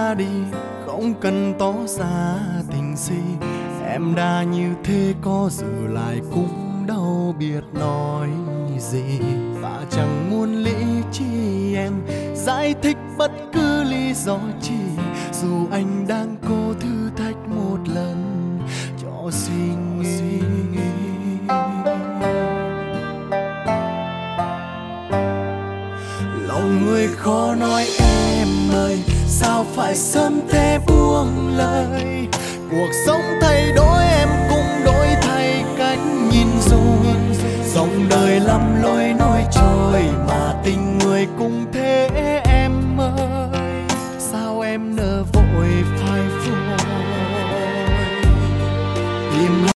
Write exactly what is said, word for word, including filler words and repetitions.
ra đi, không cần tỏ ra tình gì. Em đã như thế có giữ lại cũng đâu biết nói gì. Và chẳng muốn lý trí em giải thích bất cứ lý do chi, dù anh đang cố thử thách một lần cho suy nghĩ. Lòng người khó nói em ơi, sao phải sớm thế buông lời. Cuộc sống thay đổi em cũng đổi thay,